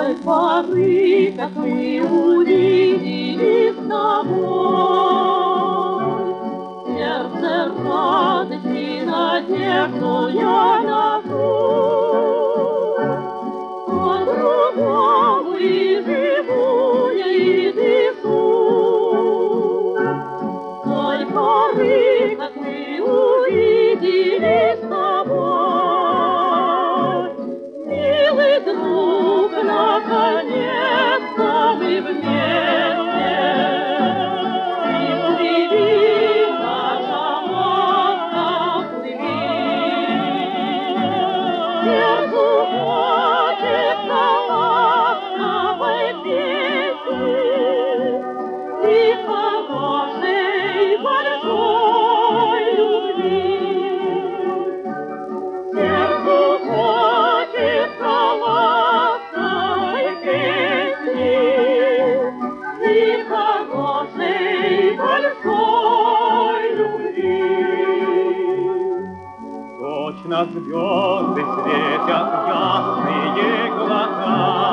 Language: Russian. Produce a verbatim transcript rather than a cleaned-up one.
той поры, как мы увидели с тобой. Сердце радости, надежду я ношу. По-другому и живу я, и дышу. Той поры, как мы увидели с тобой. Милый друг, наконец-то мы вместе. И плыви, наша лодка, плыви. Сердцу хочется ласковой песни и хорошей большой любви. Сердцу хочется ласковой песни и хорошей большой любви. Точно звезды светят ясные глаза.